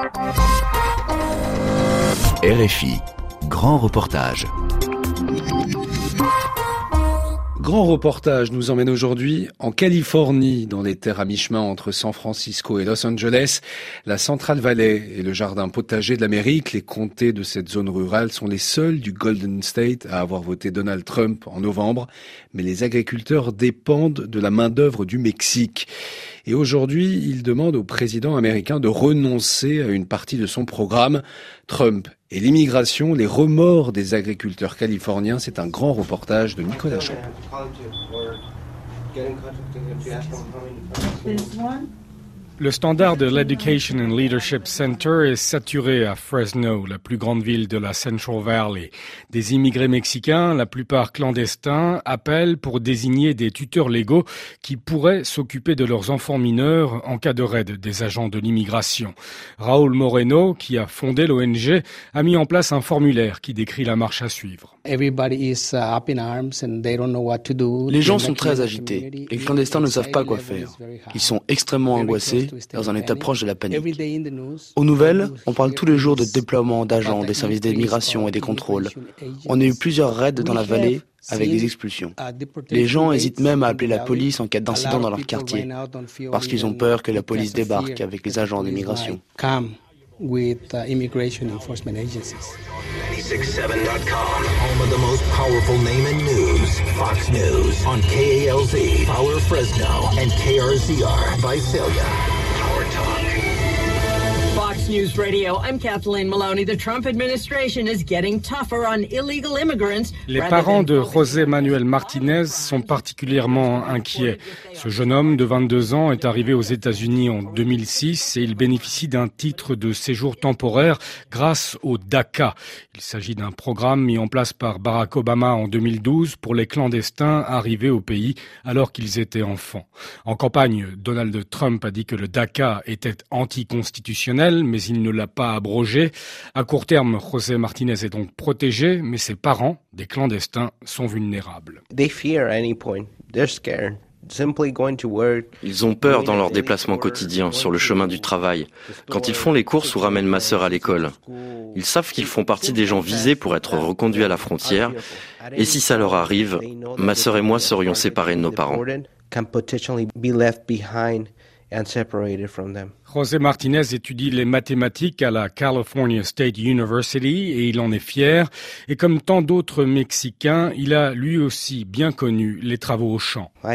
RFI, grand reportage. Grand reportage nous emmène aujourd'hui en Californie, dans les terres à mi-chemin entre San Francisco et Los Angeles. La Central Valley et le jardin potager de l'Amérique, les comtés de cette zone rurale sont les seuls du Golden State à avoir voté Donald Trump en novembre. Mais les agriculteurs dépendent de la main-d'œuvre du Mexique. Et aujourd'hui, ils demandent au président américain de renoncer à une partie de son programme. Trump et l'immigration, les remords des agriculteurs californiens, c'est un grand reportage de Nicolas Champ. Le Standard Education and Leadership Center est saturé à Fresno, la plus grande ville de la Central Valley. Des immigrés mexicains, la plupart clandestins, appellent pour désigner des tuteurs légaux qui pourraient s'occuper de leurs enfants mineurs en cas de raid des agents de l'immigration. Raúl Moreno, qui a fondé l'ONG, a mis en place un formulaire qui décrit la marche à suivre. Les gens sont très agités. Les clandestins ne savent pas quoi faire. Ils sont extrêmement angoissés, dans un état proche de la panique. Aux nouvelles, on parle tous les jours de déploiement d'agents des services d'immigration et des contrôles. On a eu plusieurs raids dans la vallée avec des expulsions. Les gens hésitent même à appeler la police en cas d'incident dans leur quartier, parce qu'ils ont peur que la police débarque avec les agents d'immigration. With immigration enforcement agencies. 96.7.com, home of the most powerful name in news. Fox News on KALZ, Power Fresno, and KRZR, Visalia. Power Talk. Fox News Radio, I'm Kathleen Maloney. The Trump administration is getting tougher on illegal immigrants. Les parents de José Manuel Martinez sont particulièrement inquiets. Ce jeune homme de 22 ans est arrivé aux États-Unis en 2006 et il bénéficie d'un titre de séjour temporaire grâce au DACA. Il s'agit d'un programme mis en place par Barack Obama en 2012 pour les clandestins arrivés au pays alors qu'ils étaient enfants. En campagne, Donald Trump a dit que le DACA était anticonstitutionnel, mais il ne l'a pas abrogé. À court terme, José Martinez est donc protégé, mais ses parents, des clandestins, sont vulnérables. Ils ont peur dans leurs déplacements quotidiens, sur le chemin du travail, quand ils font les courses ou ramènent ma sœur à l'école. Ils savent qu'ils font partie des gens visés pour être reconduits à la frontière, et si ça leur arrive, ma sœur et moi serions séparés de nos parents. José Martinez étudie les mathématiques à la California State University et il en est fier. Et comme tant d'autres Mexicains, il a lui aussi bien connu les travaux au champ. Moi,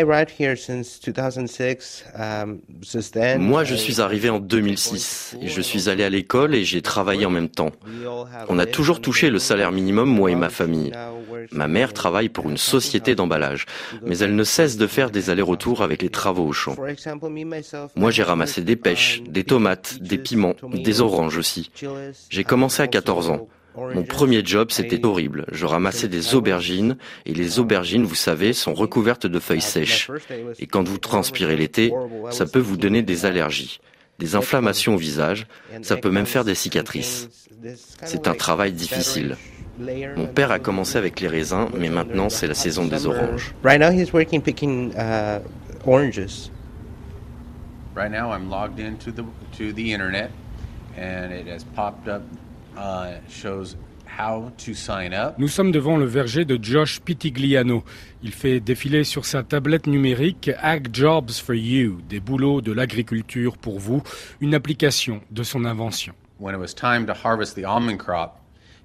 je suis arrivé en 2006 et je suis allé à l'école et j'ai travaillé en même temps. On a toujours touché le salaire minimum, moi et ma famille. Ma mère travaille pour une société d'emballage, mais elle ne cesse de faire des allers-retours avec les travaux au champ. Moi, j'ai ramassé des pêches, des tomates, des piments, des oranges aussi. J'ai commencé à 14 ans. Mon premier job, c'était horrible. Je ramassais des aubergines, et les aubergines, vous savez, sont recouvertes de feuilles sèches. Et quand vous transpirez l'été, ça peut vous donner des allergies, des inflammations au visage, ça peut même faire des cicatrices. C'est un travail difficile. Mon père a commencé avec les raisins, mais maintenant, c'est la saison des oranges. Right now, I'm logged into the internet, and it has popped up, shows how to sign up. Nous sommes devant le verger de Josh Pitigliano. Il fait défiler sur sa tablette numérique Ag Jobs for You, des boulots de l'agriculture pour vous, une application de son invention. When it was time to harvest the almond crop,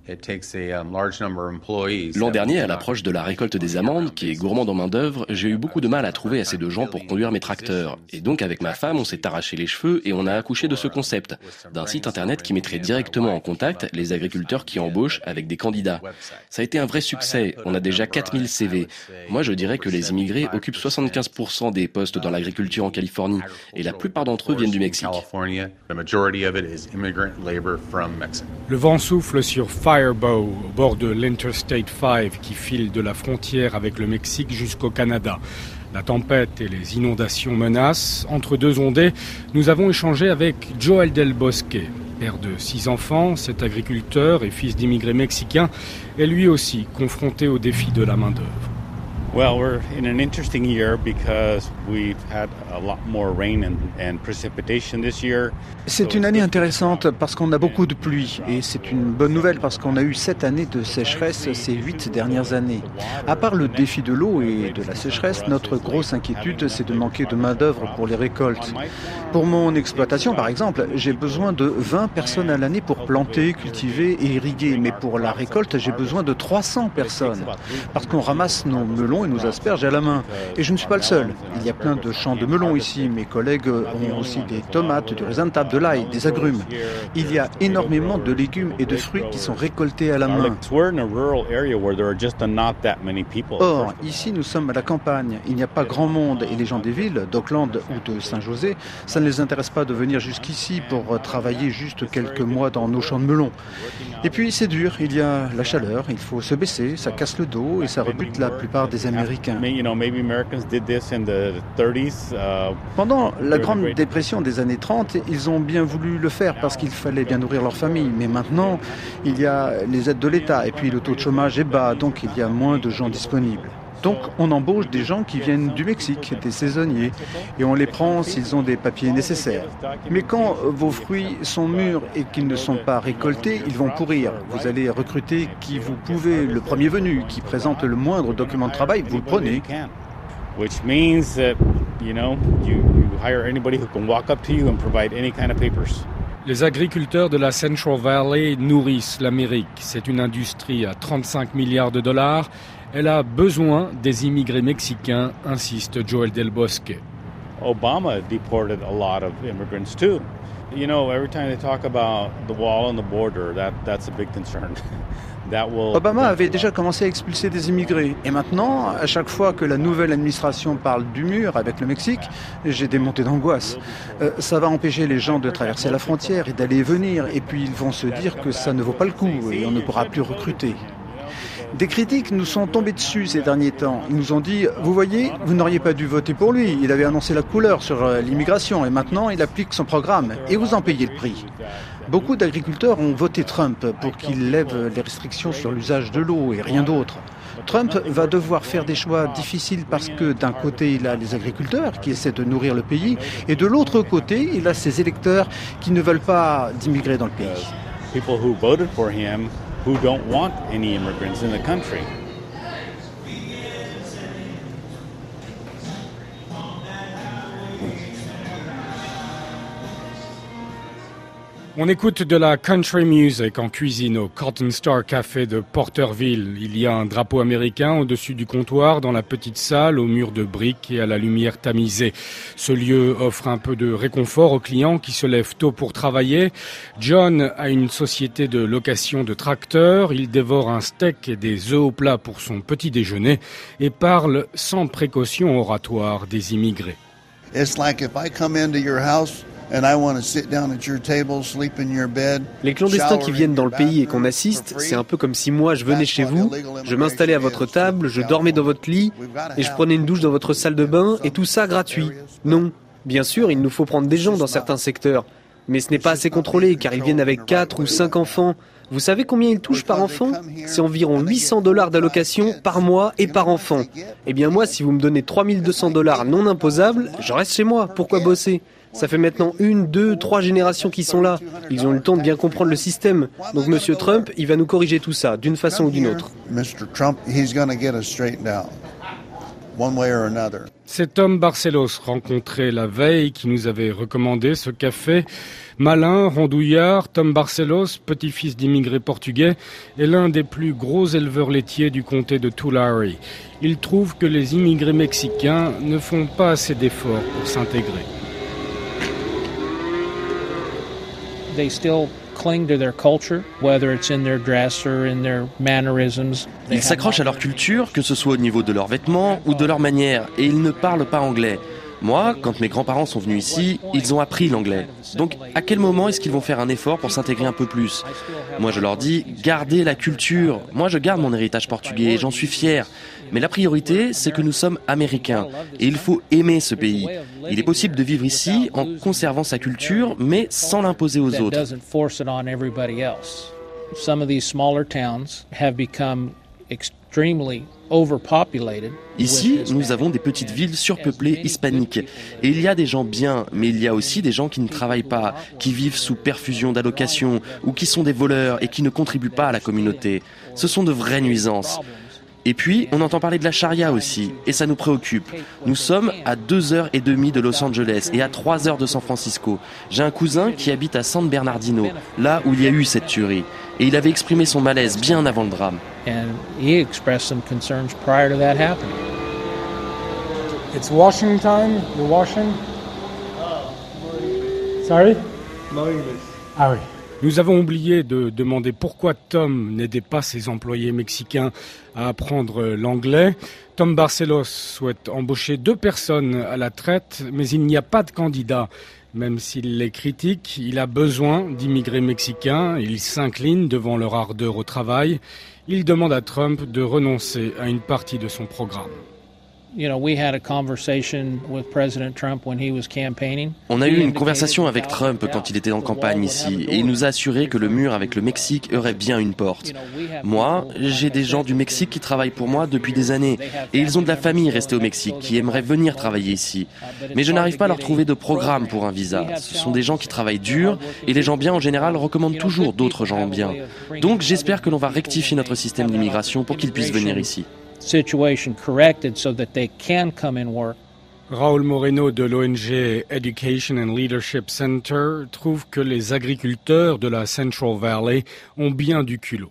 L'an dernier, à l'approche de la récolte des amandes, qui est gourmande en main-d'œuvre, j'ai eu beaucoup de mal à trouver assez de gens pour conduire mes tracteurs. Et donc, avec ma femme, on s'est arraché les cheveux et on a accouché de ce concept, d'un site internet qui mettrait directement en contact les agriculteurs qui embauchent avec des candidats. Ça a été un vrai succès. On a déjà 4000 CV. Moi, je dirais que les immigrés occupent 75% des postes dans l'agriculture en Californie. Et la plupart d'entre eux viennent du Mexique. Le vent souffle sur Firebow, au bord de l'Interstate 5 qui file de la frontière avec le Mexique jusqu'au Canada. La tempête et les inondations menacent. Entre deux ondées, nous avons échangé avec Joel Del Bosque. Père de 6 enfants, cet agriculteur et fils d'immigrés mexicains est lui aussi confronté au défi de la main-d'œuvre. Well, we're in an interesting year because we've C'est une année intéressante parce qu'on a beaucoup de pluie et c'est une bonne nouvelle parce qu'on a eu 7 années de sécheresse ces 8 dernières années. À part le défi de l'eau et de la sécheresse, notre grosse inquiétude c'est de manquer de main-d'œuvre pour les récoltes. Pour mon exploitation par exemple, j'ai besoin de 20 personnes à l'année pour planter, cultiver et irriguer, mais pour la récolte j'ai besoin de 300 personnes parce qu'on ramasse nos melons et nos asperges à la main. Et je ne suis pas le seul. Il y a plein de champs de melons ici. Mes collègues ont aussi des tomates, du raisin de table, de l'ail, des agrumes. Il y a énormément de légumes et de fruits qui sont récoltés à la main. Or, ici nous sommes à la campagne. Il n'y a pas grand monde et les gens des villes, d'Auckland ou de Saint-José, ça ne les intéresse pas de venir jusqu'ici pour travailler juste quelques mois dans nos champs de melons. Et puis c'est dur, il y a la chaleur, il faut se baisser, ça casse le dos et ça rebute la plupart des Américains. Pendant la Grande Dépression des années 30, ils ont bien voulu le faire parce qu'il fallait bien nourrir leur famille. Mais maintenant, il y a les aides de l'État et puis le taux de chômage est bas, donc il y a moins de gens disponibles. Donc on embauche des gens qui viennent du Mexique, des saisonniers, et on les prend s'ils ont des papiers nécessaires. Mais quand vos fruits sont mûrs et qu'ils ne sont pas récoltés, ils vont pourrir. Vous allez recruter qui vous pouvez, le premier venu, qui présente le moindre document de travail, vous le prenez. Which means that, you hire anybody who can walk up to you and provide any kind of papers. Les agriculteurs de la Central Valley nourrissent l'Amérique. C'est une industrie à 35 milliards de dollars. Elle a besoin des immigrés mexicains, insiste Joel Del Bosque. Obama deported a lot of immigrants too. Every time they talk about the wall and the border, that's a big concern. Obama avait déjà commencé à expulser des immigrés. Et maintenant, à chaque fois que la nouvelle administration parle du mur avec le Mexique, j'ai des montées d'angoisse. Ça va empêcher les gens de traverser la frontière et d'aller et venir. Et puis ils vont se dire que ça ne vaut pas le coup et on ne pourra plus recruter. Des critiques nous sont tombés dessus ces derniers temps. Ils nous ont dit, vous voyez, vous n'auriez pas dû voter pour lui. Il avait annoncé la couleur sur l'immigration et maintenant il applique son programme. Et vous en payez le prix. Beaucoup d'agriculteurs ont voté Trump pour qu'il lève les restrictions sur l'usage de l'eau et rien d'autre. Trump va devoir faire des choix difficiles parce que d'un côté, il a les agriculteurs qui essaient de nourrir le pays et de l'autre côté, il a ses électeurs qui ne veulent pas d'immigrés dans le pays. People who voted for him who don't want any immigrants in the country. On écoute de la country music en cuisine au Cotton Star Café de Porterville. Il y a un drapeau américain au-dessus du comptoir dans la petite salle aux murs de briques et à la lumière tamisée. Ce lieu offre un peu de réconfort aux clients qui se lèvent tôt pour travailler. John a une société de location de tracteurs. Il dévore un steak et des œufs au plat pour son petit déjeuner et parle sans précaution oratoire des immigrés. It's like if I come into your house les clandestins qui viennent dans le pays et qu'on assiste, c'est un peu comme si moi je venais chez vous, je m'installais à votre table, je dormais dans votre lit et je prenais une douche dans votre salle de bain et tout ça gratuit. Non, bien sûr, il nous faut prendre des gens dans certains secteurs, mais ce n'est pas assez contrôlé car ils viennent avec 4 ou 5 enfants. Vous savez combien ils touchent par enfant ? C'est environ $800 d'allocation par mois et par enfant. Eh bien moi, si vous me donnez $3200 non imposables, je reste chez moi. Pourquoi bosser ? Ça fait maintenant 1, 2, 3 générations qui sont là. Ils ont eu le temps de bien comprendre le système. Donc Monsieur Trump, il va nous corriger tout ça, d'une façon ou d'une autre. C'est Tom Barcelos, rencontré la veille, qui nous avait recommandé ce café. Malin, rondouillard, Tom Barcelos, petit-fils d'immigrés portugais, est l'un des plus gros éleveurs laitiers du comté de Tulare. Il trouve que les immigrés mexicains ne font pas assez d'efforts pour s'intégrer. They still cling to their culture, whether it's in their dress or in their mannerisms. Ils s'accrochent à leur culture, que ce soit au niveau de leurs vêtements ou de leur manière, et ils ne parlent pas anglais. Moi, quand mes grands-parents sont venus ici, ils ont appris l'anglais. Donc, à quel moment est-ce qu'ils vont faire un effort pour s'intégrer un peu plus ? Moi, je leur dis, gardez la culture. Moi, je garde mon héritage portugais, j'en suis fier. Mais la priorité, c'est que nous sommes américains. Et il faut aimer ce pays. Il est possible de vivre ici en conservant sa culture, mais sans l'imposer aux autres. Some of these smaller towns have become extremely Ici, nous avons des petites villes surpeuplées hispaniques. Et il y a des gens bien, mais il y a aussi des gens qui ne travaillent pas, qui vivent sous perfusion d'allocations, ou qui sont des voleurs et qui ne contribuent pas à la communauté. Ce sont de vraies nuisances. Et puis, on entend parler de la charia aussi, et ça nous préoccupe. Nous sommes à 2h30 de Los Angeles et à 3h de San Francisco. J'ai un cousin qui habite à San Bernardino, là où il y a eu cette tuerie. Et il avait exprimé son malaise bien avant le drame. It's washing time. You're washing? Sorry? Ah oui. Nous avons oublié de demander pourquoi Tom n'aidait pas ses employés mexicains à apprendre l'anglais. Tom Barcelos souhaite embaucher 2 personnes à la traite, mais il n'y a pas de candidat. Même s'il les critique, il a besoin d'immigrés mexicains. Il s'incline devant leur ardeur au travail. Il demande à Trump de renoncer à une partie de son programme. On a eu une conversation avec Trump quand il était en campagne ici et il nous a assuré que le mur avec le Mexique aurait bien une porte. Moi, j'ai des gens du Mexique qui travaillent pour moi depuis des années et ils ont de la famille restée au Mexique qui aimeraient venir travailler ici. Mais je n'arrive pas à leur trouver de programme pour un visa. Ce sont des gens qui travaillent dur et les gens bien en général recommandent toujours d'autres gens bien. Donc j'espère que l'on va rectifier notre système d'immigration pour qu'ils puissent venir ici. Situation corrected so that they can come and work. Raúl Moreno de l'ONG Education and Leadership Center trouve que les agriculteurs de la Central Valley ont bien du culot.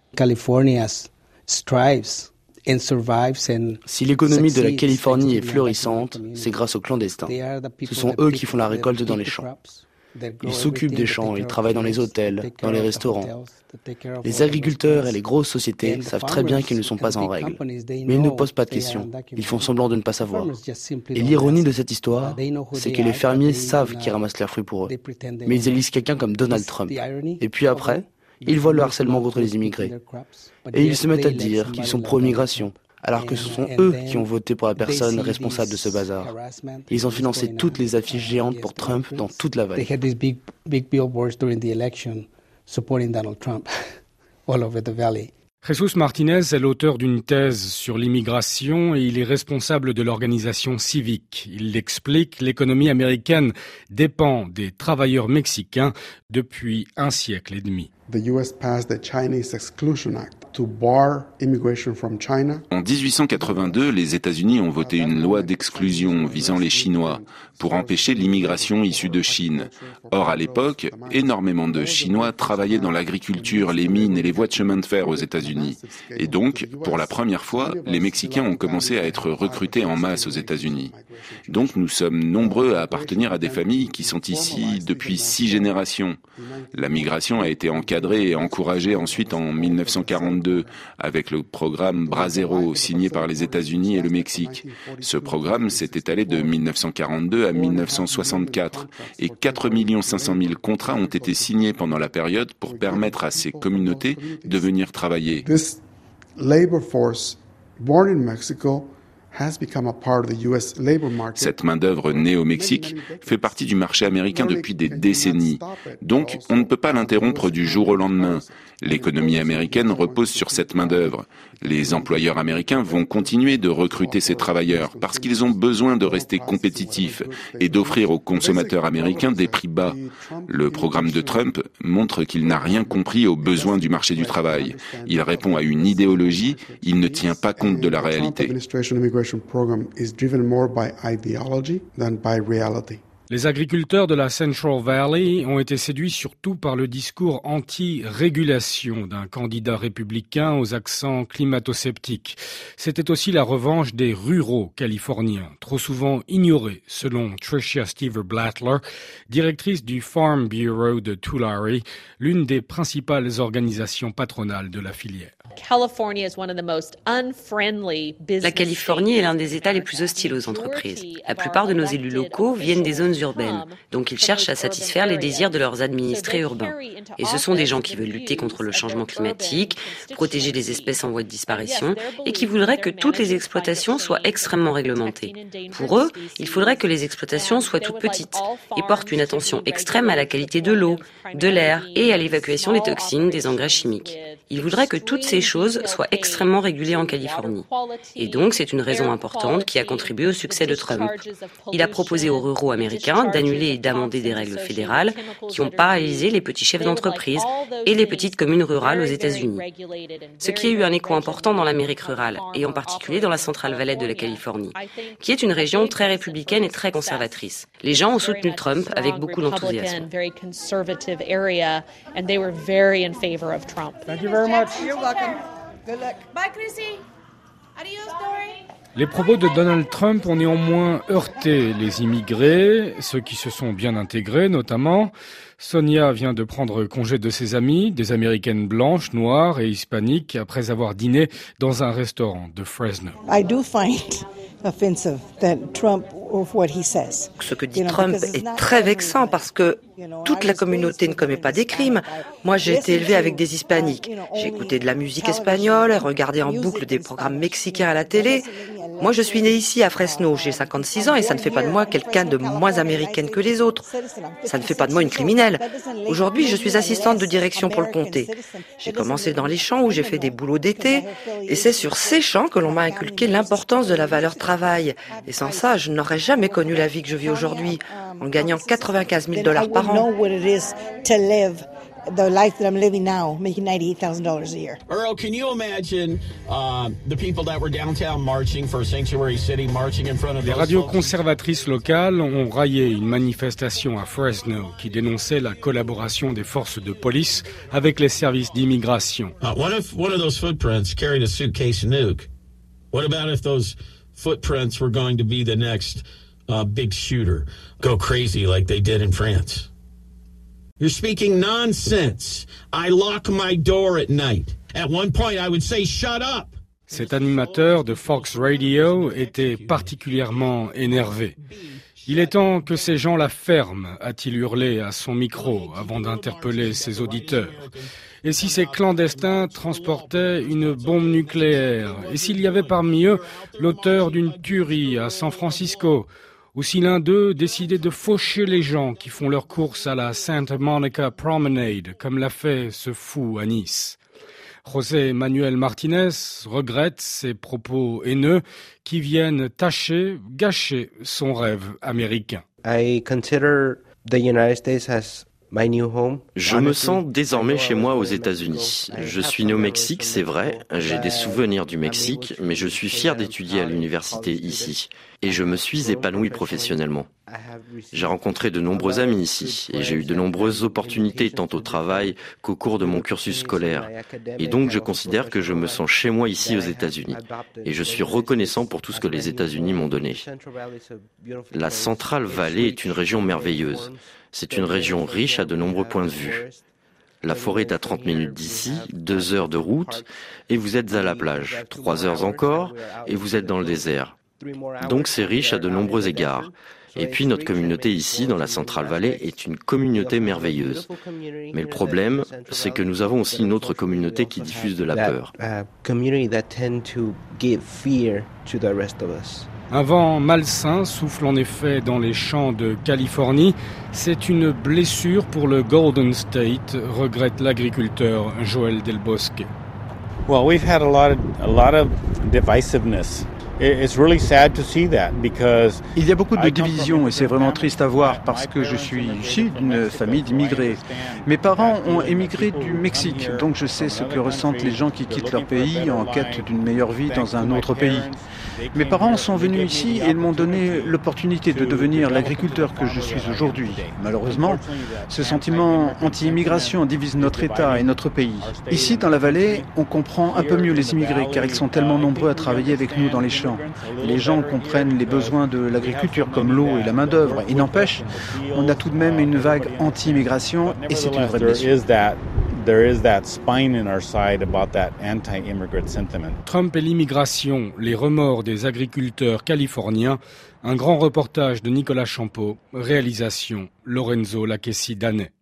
Si l'économie de la Californie est florissante, c'est grâce aux clandestins. Ce sont eux qui font la récolte dans les champs. Ils s'occupent des champs, ils travaillent dans les hôtels, dans les restaurants. Les agriculteurs et les grosses sociétés savent très bien qu'ils ne sont pas en règle. Mais ils ne posent pas de questions. Ils font semblant de ne pas savoir. Et l'ironie de cette histoire, c'est que les fermiers savent qu'ils ramassent leurs fruits pour eux. Mais ils élisent quelqu'un comme Donald Trump. Et puis après, ils voient le harcèlement contre les immigrés. Et ils se mettent à dire qu'ils sont pro-immigration, alors que ce sont eux qui ont voté pour la personne responsable de ce bazar. Ils ont financé toutes les affiches géantes pour Trump dans toute la vallée. Jesús Martinez est l'auteur d'une thèse sur l'immigration et il est responsable de l'organisation Civic. Il l'explique, l'économie américaine dépend des travailleurs mexicains depuis 1 siècle et demi. The US passed the Chinese Exclusion Act to bar immigration from China. En 1882, les États-Unis ont voté une loi d'exclusion visant les Chinois pour empêcher l'immigration issue de Chine. Or, à l'époque, énormément de Chinois travaillaient dans l'agriculture, les mines et les voies de chemin de fer aux États-Unis. Et donc, pour la première fois, les Mexicains ont commencé à être recrutés en masse aux États-Unis. Donc, nous sommes nombreux à appartenir à des familles qui sont ici depuis 6 générations. La migration a été encadrée et encouragée ensuite en 1942 avec le programme Bracero signé par les États-Unis et le Mexique. Ce programme s'est étalé de 1942 à 1964 et 4 500 000 contrats ont été signés pendant la période pour permettre à ces communautés de venir travailler. This labor force born in Mexico Cette main-d'œuvre née au Mexique fait partie du marché américain depuis des décennies. Donc, on ne peut pas l'interrompre du jour au lendemain. L'économie américaine repose sur cette main-d'œuvre. Les employeurs américains vont continuer de recruter ces travailleurs parce qu'ils ont besoin de rester compétitifs et d'offrir aux consommateurs américains des prix bas. Le programme de Trump montre qu'il n'a rien compris aux besoins du marché du travail. Il répond à une idéologie, il ne tient pas compte de la réalité. Les agriculteurs de la Central Valley ont été séduits surtout par le discours anti-régulation d'un candidat républicain aux accents climato-sceptiques. C'était aussi la revanche des ruraux californiens, trop souvent ignorés, selon Tricia Stever-Blattler, directrice du Farm Bureau de Tulare, l'une des principales organisations patronales de la filière. La Californie est l'un des États les plus hostiles aux entreprises. La plupart de nos élus locaux viennent des zones urbaines, donc ils cherchent à satisfaire les désirs de leurs administrés urbains. Et ce sont des gens qui veulent lutter contre le changement climatique, protéger les espèces en voie de disparition et qui voudraient que toutes les exploitations soient extrêmement réglementées. Pour eux, il faudrait que les exploitations soient toutes petites et portent une attention extrême à la qualité de l'eau, de l'air et à l'évacuation des toxines des engrais chimiques. Il voudrait que toutes ces choses soient extrêmement régulées en Californie. Et donc, c'est une raison importante qui a contribué au succès de Trump. Il a proposé aux ruraux américains d'annuler et d'amender des règles fédérales qui ont paralysé les petits chefs d'entreprise et les petites communes rurales aux États-Unis. Ce qui a eu un écho important dans l'Amérique rurale, et en particulier dans la Central Valley de la Californie, qui est une région très républicaine et très conservatrice. Les gens ont soutenu Trump avec beaucoup d'enthousiasme. Thank you very much. You're welcome. Good luck. Bye, Chrissy. Adios, Dory. Les propos de Donald Trump ont néanmoins heurté les immigrés, ceux qui se sont bien intégrés notamment. Sonia vient de prendre congé de ses amis, des Américaines blanches, noires et hispaniques, après avoir dîné dans un restaurant de Fresno. I do find offensive that Trump of what he says. Ce que dit Trump est très vexant parce que toute la communauté ne commet pas des crimes. Moi, j'ai été élevée avec des hispaniques. J'ai écouté de la musique espagnole, regardé en boucle des programmes mexicains à la télé. Moi, je suis née ici à Fresno, j'ai 56 ans et ça ne fait pas de moi quelqu'un de moins américaine que les autres. Ça ne fait pas de moi une criminelle. Aujourd'hui, je suis assistante de direction pour le comté. J'ai commencé dans les champs où j'ai fait des boulots d'été et c'est sur ces champs que l'on m'a inculqué l'importance de la valeur travail. Et sans ça, je n'aurais jamais connu la vie que je vis aujourd'hui, en gagnant $95,000 par an. The life that I'm living now, making $98,000 a year. Earl, can you imagine the people that were downtown marching for Sanctuary City, marching in front of Les radios conservatrices locales ont raillé une manifestation à Fresno qui dénonçait la collaboration des forces de police avec les services d'immigration. What if one of those footprints carried a suitcase nuke? What about if those footprints were going to be the next big shooter? Go crazy like they did in France. You're speaking nonsense. I lock my door at night. At one point, I would say, shut up. Cet animateur de Fox Radio était particulièrement énervé. Il est temps que ces gens la ferment, a-t-il hurlé à son micro avant d'interpeller ses auditeurs. Et si ces clandestins transportaient une bombe nucléaire? Et s'il y avait parmi eux l'auteur d'une tuerie à San Francisco? Ou si l'un d'eux décidait de faucher les gens qui font leurs courses à la Santa Monica Promenade, comme l'a fait ce fou à Nice. José Manuel Martinez regrette ces propos haineux qui viennent gâcher son rêve américain. I consider the United States as my new home. Je me sens désormais chez moi aux États-Unis. Je suis né au Mexique, c'est vrai. J'ai des souvenirs du Mexique, mais je suis fier d'étudier à l'université ici. Et je me suis épanoui professionnellement. J'ai rencontré de nombreux amis ici et j'ai eu de nombreuses opportunités tant au travail qu'au cours de mon cursus scolaire. Et donc je considère que je me sens chez moi ici aux États-Unis. Et je suis reconnaissant pour tout ce que les États-Unis m'ont donné. La Central Valley est une région merveilleuse. C'est une région riche à de nombreux points de vue. La forêt est à 30 minutes d'ici, 2 heures de route, et vous êtes à la plage. 3 heures encore, et vous êtes dans le désert. Donc c'est riche à de nombreux égards. Et puis notre communauté ici, dans la Central Valley, est une communauté merveilleuse. Mais le problème, c'est que nous avons aussi une autre communauté qui diffuse de la peur. Un vent malsain souffle en effet dans les champs de Californie. C'est une blessure pour le Golden State, regrette l'agriculteur Joël Del Bosque. Well, we've had a lot of divisiveness. It's really sad to see that because il y a beaucoup de divisions et c'est vraiment triste à voir parce que je suis issu d'une famille d'immigrés. Mes parents ont émigré du Mexique, donc je sais ce que ressentent les gens qui quittent leur pays en quête d'une meilleure vie dans un autre pays. Mes parents sont venus ici et ils m'ont donné l'opportunité de devenir l'agriculteur que je suis aujourd'hui. Malheureusement, ce sentiment anti-immigration divise notre État et notre pays. Ici, dans la vallée, on comprend un peu mieux les immigrés car ils sont tellement nombreux à travailler avec nous dans les champs. Les gens comprennent les besoins de l'agriculture comme l'eau et la main-d'œuvre. Il n'empêche, on a tout de même une vague anti-immigration et c'est une vraie blessure. There is that spine in our side about that anti-immigrant sentiment. Trump et l'immigration, les remords des agriculteurs californiens. Un grand reportage de Nicolas Champeau, réalisation Lorenzo Lacchesi Danet.